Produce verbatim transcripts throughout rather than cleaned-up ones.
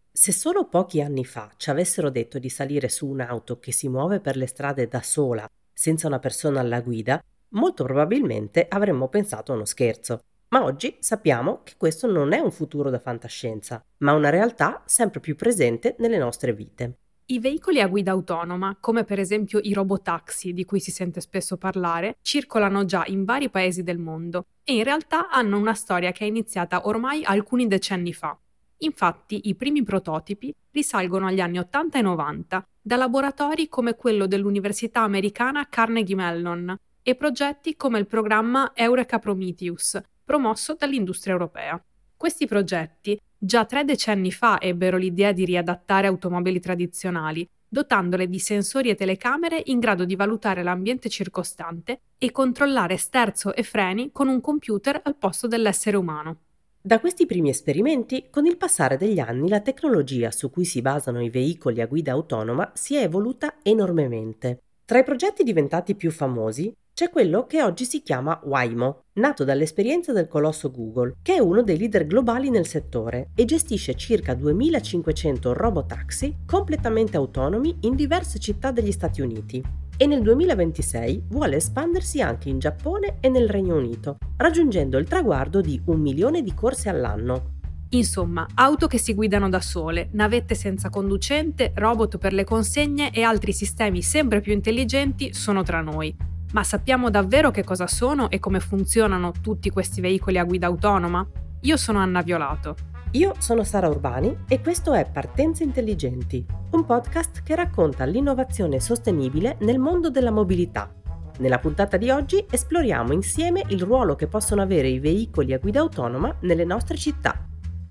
Se solo pochi anni fa ci avessero detto di salire su un'auto che si muove per le strade da sola, senza una persona alla guida, molto probabilmente avremmo pensato a uno scherzo. Ma oggi sappiamo che questo non è un futuro da fantascienza, ma una realtà sempre più presente nelle nostre vite. I veicoli a guida autonoma, come per esempio i robotaxi di cui si sente spesso parlare, circolano già in vari paesi del mondo e in realtà hanno una storia che è iniziata ormai alcuni decenni fa. Infatti, i primi prototipi risalgono agli anni ottanta e novanta, da laboratori come quello dell'Università americana Carnegie Mellon e progetti come il programma Eureka Prometheus, promosso dall'industria europea. Questi progetti già tre decenni fa ebbero l'idea di riadattare automobili tradizionali, dotandole di sensori e telecamere in grado di valutare l'ambiente circostante e controllare sterzo e freni con un computer al posto dell'essere umano. Da questi primi esperimenti, con il passare degli anni, la tecnologia su cui si basano i veicoli a guida autonoma si è evoluta enormemente. Tra i progetti diventati più famosi c'è quello che oggi si chiama Waymo, nato dall'esperienza del colosso Google, che è uno dei leader globali nel settore e gestisce circa duemilacinquecento robotaxi completamente autonomi in diverse città degli Stati Uniti. E nel duemilaventisei vuole espandersi anche in Giappone e nel Regno Unito, raggiungendo il traguardo di un milione di corse all'anno. Insomma, auto che si guidano da sole, navette senza conducente, robot per le consegne e altri sistemi sempre più intelligenti sono tra noi. Ma sappiamo davvero che cosa sono e come funzionano tutti questi veicoli a guida autonoma? Io sono Anna Violato. Io sono Sara Urbani e questo è Partenze Intelligenti, un podcast che racconta l'innovazione sostenibile nel mondo della mobilità. Nella puntata di oggi esploriamo insieme il ruolo che possono avere i veicoli a guida autonoma nelle nostre città.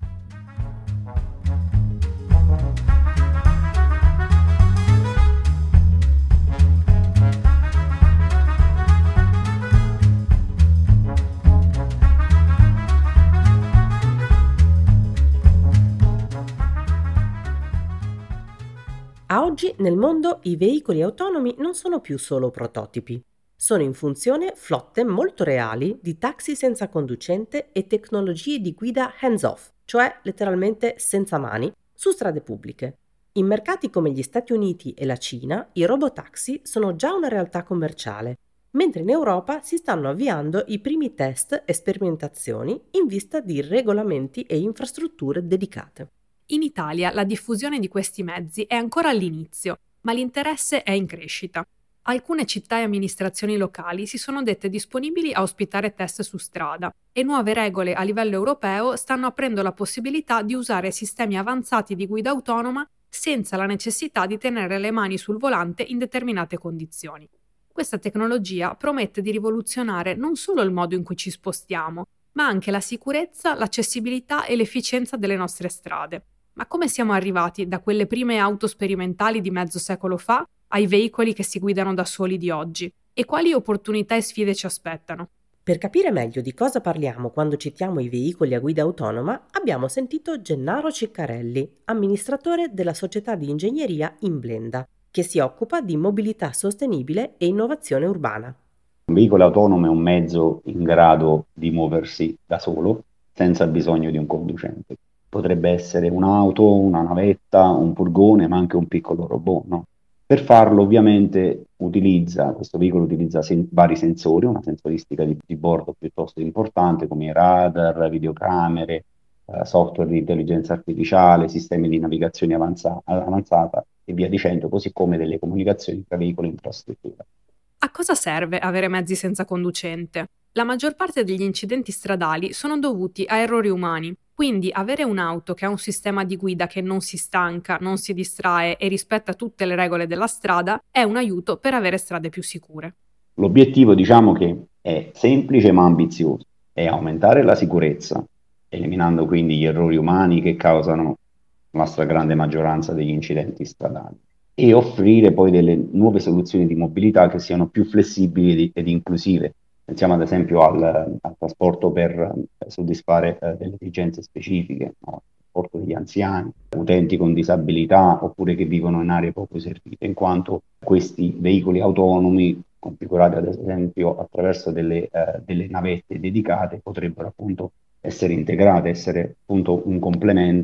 A oggi nel mondo i veicoli autonomi non sono più solo prototipi. Sono in funzione flotte molto reali di taxi senza conducente e tecnologie di guida hands-off, cioè letteralmente senza mani, su strade pubbliche. In mercati come gli Stati Uniti e la Cina i robotaxi sono già una realtà commerciale, mentre in Europa si stanno avviando i primi test e sperimentazioni in vista di regolamenti e infrastrutture dedicate. In Italia la diffusione di questi mezzi è ancora all'inizio, ma l'interesse è in crescita. Alcune città e amministrazioni locali si sono dette disponibili a ospitare test su strada e nuove regole a livello europeo stanno aprendo la possibilità di usare sistemi avanzati di guida autonoma senza la necessità di tenere le mani sul volante in determinate condizioni. Questa tecnologia promette di rivoluzionare non solo il modo in cui ci spostiamo, ma anche la sicurezza, l'accessibilità e l'efficienza delle nostre strade. Ma come siamo arrivati da quelle prime auto sperimentali di mezzo secolo fa ai veicoli che si guidano da soli di oggi? E quali opportunità e sfide ci aspettano? Per capire meglio di cosa parliamo quando citiamo i veicoli a guida autonoma, abbiamo sentito Gennaro Ciccarelli, amministratore della società di ingegneria Imblenda, che si occupa di mobilità sostenibile e innovazione urbana. Un veicolo autonomo è un mezzo in grado di muoversi da solo, senza bisogno di un conducente. Potrebbe essere un'auto, una navetta, un furgone, ma anche un piccolo robot, no? Per farlo ovviamente utilizza, questo veicolo utilizza sen- vari sensori, una sensoristica di, di bordo piuttosto importante come i radar, videocamere, eh, software di intelligenza artificiale, sistemi di navigazione avanza- avanzata e via dicendo, così come delle comunicazioni tra veicolo e infrastruttura. A cosa serve avere mezzi senza conducente? La maggior parte degli incidenti stradali sono dovuti a errori umani, quindi avere un'auto che ha un sistema di guida che non si stanca, non si distrae e rispetta tutte le regole della strada è un aiuto per avere strade più sicure. L'obiettivo, diciamo che è semplice ma ambizioso, è aumentare la sicurezza, eliminando quindi gli errori umani che causano la stragrande maggioranza degli incidenti stradali, e offrire poi delle nuove soluzioni di mobilità che siano più flessibili ed inclusive. Pensiamo ad esempio al, al trasporto per eh, soddisfare eh, delle esigenze specifiche, no? Il trasporto degli anziani, utenti con disabilità oppure che vivono in aree poco servite, in quanto questi veicoli autonomi, configurati ad esempio attraverso delle, eh, delle navette dedicate, potrebbero appunto essere integrate, essere appunto un complemento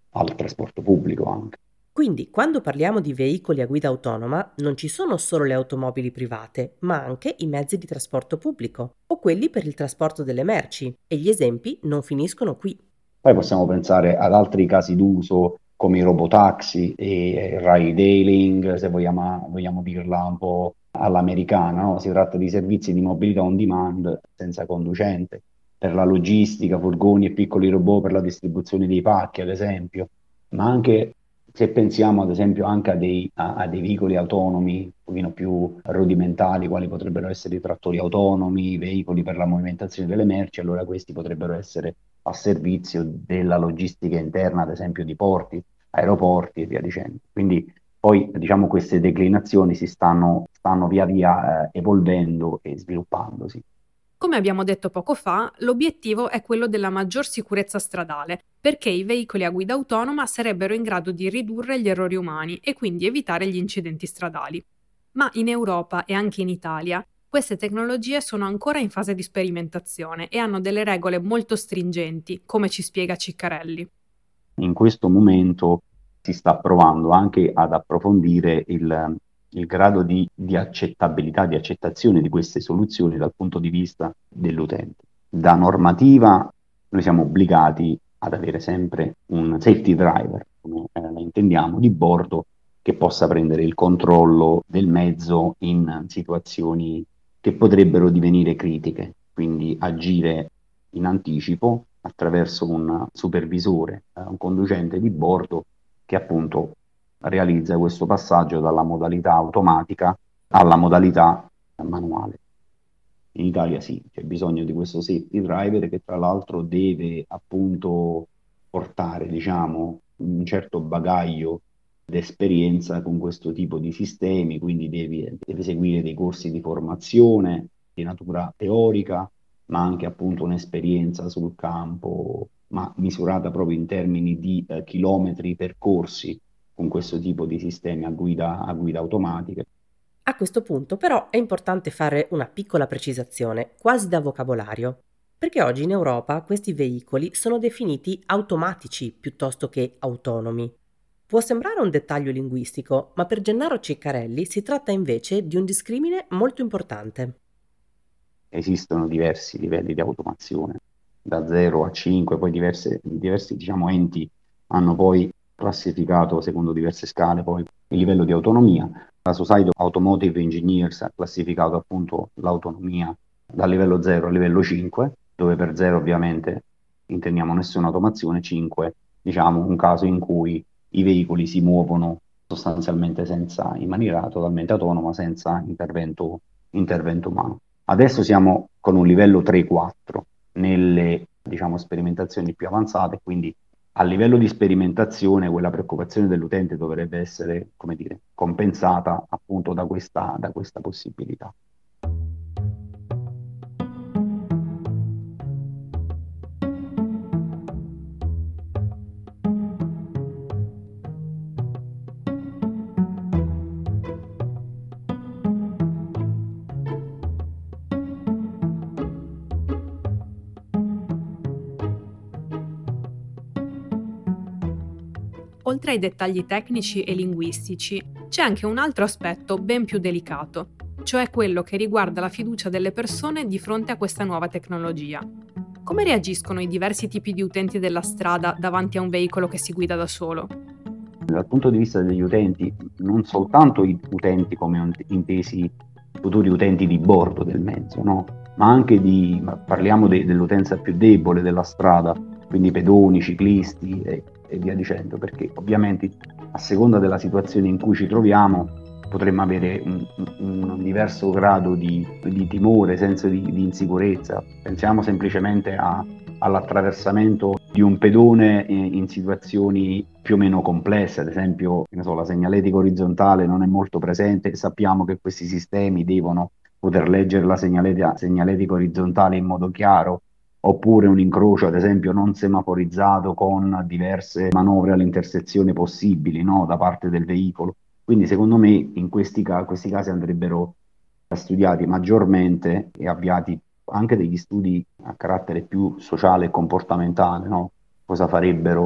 al trasporto pubblico anche. Quindi, quando parliamo di veicoli a guida autonoma, non ci sono solo le automobili private, ma anche i mezzi di trasporto pubblico o quelli per il trasporto delle merci, e gli esempi non finiscono qui. Poi possiamo pensare ad altri casi d'uso come i robotaxi e il ride hailing, se vogliamo, vogliamo dirla un po' all'americana, no? Si tratta di servizi di mobilità on demand senza conducente, per la logistica, furgoni e piccoli robot per la distribuzione dei pacchi, ad esempio, ma anche se pensiamo ad esempio anche a dei, a, a dei veicoli autonomi, un pochino più rudimentali, quali potrebbero essere i trattori autonomi, i veicoli per la movimentazione delle merci, allora questi potrebbero essere a servizio della logistica interna, ad esempio di porti, aeroporti e via dicendo. Quindi poi diciamo queste declinazioni si stanno, stanno via via eh, evolvendo e sviluppandosi. Come abbiamo detto poco fa, l'obiettivo è quello della maggior sicurezza stradale, perché i veicoli a guida autonoma sarebbero in grado di ridurre gli errori umani e quindi evitare gli incidenti stradali. Ma in Europa e anche in Italia, queste tecnologie sono ancora in fase di sperimentazione e hanno delle regole molto stringenti, come ci spiega Ciccarelli. In questo momento si sta provando anche ad approfondire il, il grado di, di accettabilità, di accettazione di queste soluzioni dal punto di vista dell'utente. Da normativa noi siamo obbligati ad avere sempre un safety driver, come eh, la intendiamo, di bordo che possa prendere il controllo del mezzo in situazioni che potrebbero divenire critiche, quindi agire in anticipo attraverso un supervisore, eh, un conducente di bordo che appunto realizza questo passaggio dalla modalità automatica alla modalità manuale. In Italia sì, c'è bisogno di questo safety driver che tra l'altro deve appunto portare, diciamo, un certo bagaglio d'esperienza con questo tipo di sistemi, quindi devi, deve seguire dei corsi di formazione di natura teorica, ma anche appunto un'esperienza sul campo, ma misurata proprio in termini di eh, chilometri percorsi con questo tipo di sistemi a guida, a guida automatica. A questo punto però è importante fare una piccola precisazione, quasi da vocabolario, perché oggi in Europa questi veicoli sono definiti automatici piuttosto che autonomi. Può sembrare un dettaglio linguistico, ma per Gennaro Ciccarelli si tratta invece di un discrimine molto importante. Esistono diversi livelli di automazione, da zero a cinque, poi diverse, diversi diciamo, enti hanno poi classificato secondo diverse scale poi il livello di autonomia. La Society of Automotive Engineers ha classificato appunto l'autonomia dal livello zero al livello cinque, dove per zero ovviamente intendiamo nessuna automazione, cinque diciamo un caso in cui i veicoli si muovono sostanzialmente senza, in maniera totalmente autonoma, senza intervento, intervento umano. Adesso siamo con un livello tre quattro nelle diciamo, sperimentazioni più avanzate, quindi a livello di sperimentazione quella preoccupazione dell'utente dovrebbe essere, come dire, compensata appunto da questa, da questa possibilità. Oltre ai dettagli tecnici e linguistici, c'è anche un altro aspetto ben più delicato, cioè quello che riguarda la fiducia delle persone di fronte a questa nuova tecnologia. Come reagiscono i diversi tipi di utenti della strada davanti a un veicolo che si guida da solo? Dal punto di vista degli utenti, non soltanto i utenti come intesi futuri utenti di bordo del mezzo, no? Ma anche di, parliamo de, dell'utenza più debole della strada, quindi pedoni, ciclisti e, e via dicendo, perché ovviamente a seconda della situazione in cui ci troviamo potremmo avere un, un, un diverso grado di, di timore, senso di, di insicurezza. Pensiamo semplicemente a, all'attraversamento di un pedone in, in situazioni più o meno complesse, ad esempio che ne so, la segnaletica orizzontale non è molto presente, sappiamo che questi sistemi devono poter leggere la segnaletica, segnaletica orizzontale in modo chiaro, oppure un incrocio ad esempio non semaforizzato con diverse manovre all'intersezione possibili, no, da parte del veicolo. Quindi secondo me in questi, ca- questi casi andrebbero studiati maggiormente e avviati anche degli studi a carattere più sociale e comportamentale, no? Cosa farebbero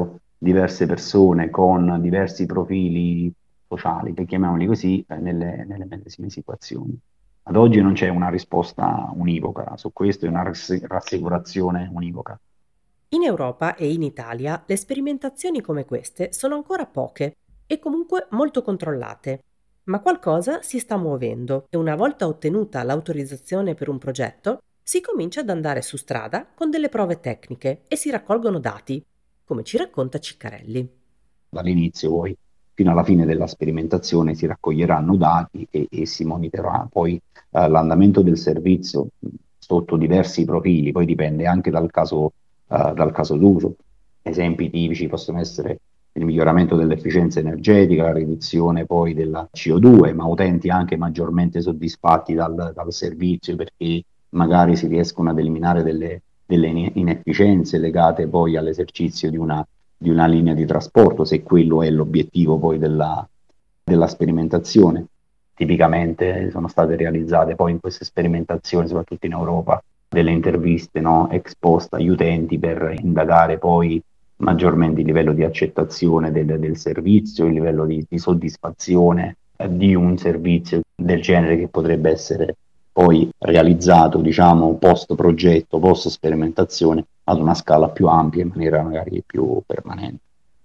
diverse persone con diversi profili sociali, chiamiamoli così, eh, nelle, nelle medesime situazioni. Ad oggi non c'è una risposta univoca su questo e una rass- rassicurazione univoca. In Europa e in Italia le sperimentazioni come queste sono ancora poche e comunque molto controllate, ma qualcosa si sta muovendo e una volta ottenuta l'autorizzazione per un progetto si comincia ad andare su strada con delle prove tecniche e si raccolgono dati, come ci racconta Ciccarelli. Dall'inizio poi fino alla fine della sperimentazione si raccoglieranno dati e, e si monitorerà poi eh, l'andamento del servizio sotto diversi profili, poi dipende anche dal caso, eh, dal caso d'uso. Esempi tipici possono essere il miglioramento dell'efficienza energetica, la riduzione poi della C O due, ma utenti anche maggiormente soddisfatti dal, dal servizio perché magari si riescono ad eliminare delle, delle inefficienze legate poi all'esercizio di una di una linea di trasporto, se quello è l'obiettivo poi della, della sperimentazione. Tipicamente sono state realizzate poi in queste sperimentazioni, soprattutto in Europa, delle interviste, no, ex post agli utenti per indagare poi maggiormente il livello di accettazione del, del servizio, il livello di, di soddisfazione eh, di un servizio del genere che potrebbe essere poi realizzato, diciamo, post progetto, post sperimentazione ad una scala più ampia in maniera magari più permanente.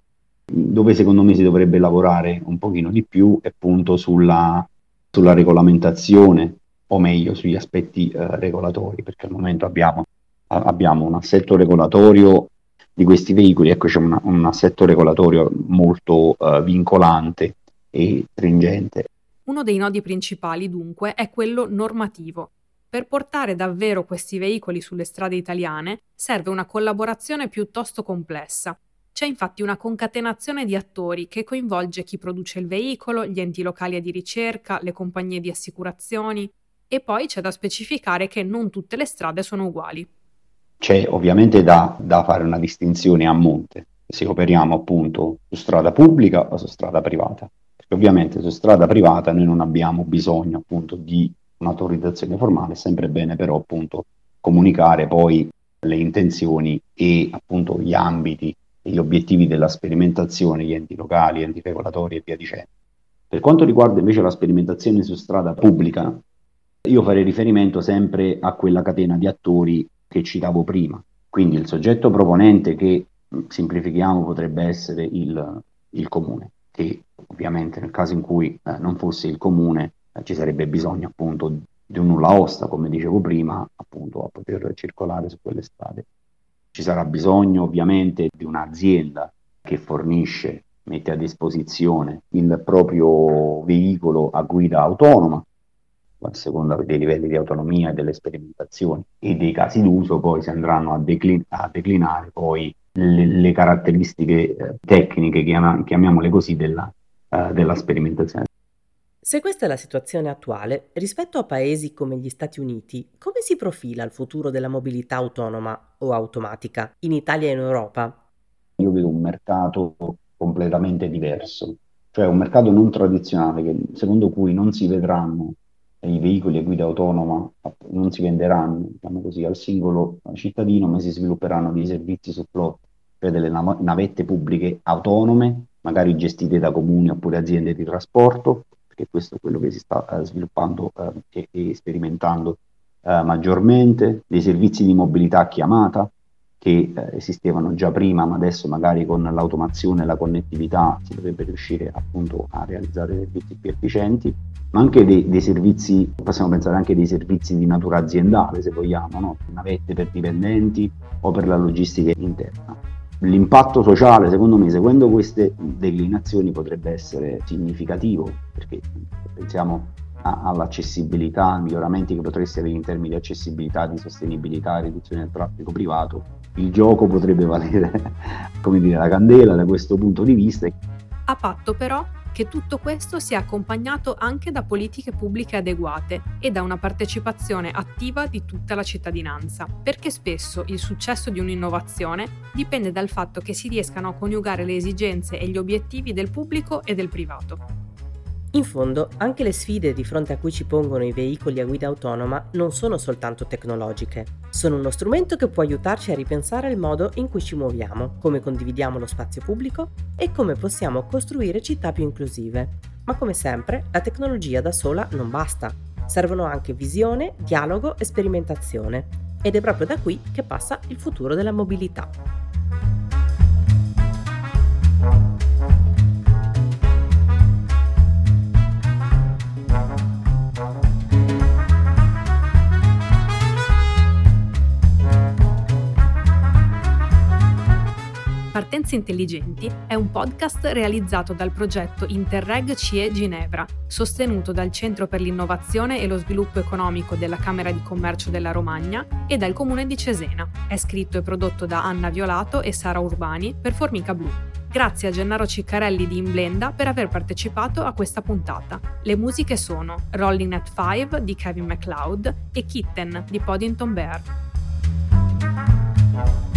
Dove secondo me si dovrebbe lavorare un pochino di più è appunto sulla, sulla regolamentazione, o meglio sugli aspetti eh, regolatori, perché al momento abbiamo, abbiamo un assetto regolatorio di questi veicoli, ecco, c'è una, un assetto regolatorio molto eh, vincolante e stringente. Uno dei nodi principali, dunque, è quello normativo. Per portare davvero questi veicoli sulle strade italiane serve una collaborazione piuttosto complessa. C'è infatti una concatenazione di attori che coinvolge chi produce il veicolo, gli enti locali di ricerca, le compagnie di assicurazioni, e poi c'è da specificare che non tutte le strade sono uguali. C'è ovviamente da, da fare una distinzione a monte, se operiamo appunto su strada pubblica o su strada privata. Ovviamente su strada privata noi non abbiamo bisogno appunto di un'autorizzazione formale, è sempre bene però appunto comunicare poi le intenzioni e appunto gli ambiti e gli obiettivi della sperimentazione, gli enti locali, enti regolatori e via dicendo. Per quanto riguarda invece la sperimentazione su strada pubblica, io farei riferimento sempre a quella catena di attori che citavo prima, quindi il soggetto proponente che, semplifichiamo, potrebbe essere il, il comune, che ovviamente nel caso in cui eh, non fosse il comune eh, ci sarebbe bisogno appunto di un nulla osta, come dicevo prima, appunto a poter circolare su quelle strade. Ci sarà bisogno ovviamente di un'azienda che fornisce, mette a disposizione il proprio veicolo a guida autonoma, a seconda dei livelli di autonomia e delle sperimentazioni e dei casi d'uso, poi si andranno a, declin- a declinare poi le, le caratteristiche eh, tecniche, chiama- chiamiamole così, della, eh, della sperimentazione. Se questa è la situazione attuale, rispetto a paesi come gli Stati Uniti, come si profila il futuro della mobilità autonoma o automatica in Italia e in Europa? Io vedo un mercato completamente diverso, cioè un mercato non tradizionale, che, secondo cui non si vedranno i veicoli a guida autonoma, non si venderanno, diciamo così, al singolo cittadino, ma si svilupperanno dei servizi su flotta, cioè delle nav- navette pubbliche autonome, magari gestite da comuni oppure aziende di trasporto, perché questo è quello che si sta eh, sviluppando eh, e, e sperimentando eh, maggiormente, dei servizi di mobilità a chiamata, che eh, esistevano già prima, ma adesso magari con l'automazione e la connettività si dovrebbe riuscire appunto a realizzare servizi più efficienti, ma anche dei, dei servizi, possiamo pensare anche dei servizi di natura aziendale, se vogliamo, no? Navette per dipendenti o per la logistica interna. L'impatto sociale, secondo me, seguendo queste declinazioni potrebbe essere significativo, perché pensiamo a, all'accessibilità, ai miglioramenti che potresti avere in termini di accessibilità, di sostenibilità, riduzione del traffico privato. Il gioco potrebbe valere, come dire, la candela da questo punto di vista. A patto però che tutto questo sia accompagnato anche da politiche pubbliche adeguate e da una partecipazione attiva di tutta la cittadinanza, perché spesso il successo di un'innovazione dipende dal fatto che si riescano a coniugare le esigenze e gli obiettivi del pubblico e del privato. In fondo, anche le sfide di fronte a cui ci pongono i veicoli a guida autonoma non sono soltanto tecnologiche. Sono uno strumento che può aiutarci a ripensare il modo in cui ci muoviamo, come condividiamo lo spazio pubblico e come possiamo costruire città più inclusive. Ma come sempre, la tecnologia da sola non basta. Servono anche visione, dialogo e sperimentazione. Ed è proprio da qui che passa il futuro della mobilità. Partenze Intelligenti è un podcast realizzato dal progetto Interreg C E Ginevra, sostenuto dal Centro per l'Innovazione e lo Sviluppo Economico della Camera di Commercio della Romagna e dal Comune di Cesena. È scritto e prodotto da Anna Violato e Sara Urbani per Formica Blu. Grazie a Gennaro Ciccarelli di Imblenda per aver partecipato a questa puntata. Le musiche sono Rolling at Five di Kevin MacLeod e Kitten di Poddington Bear.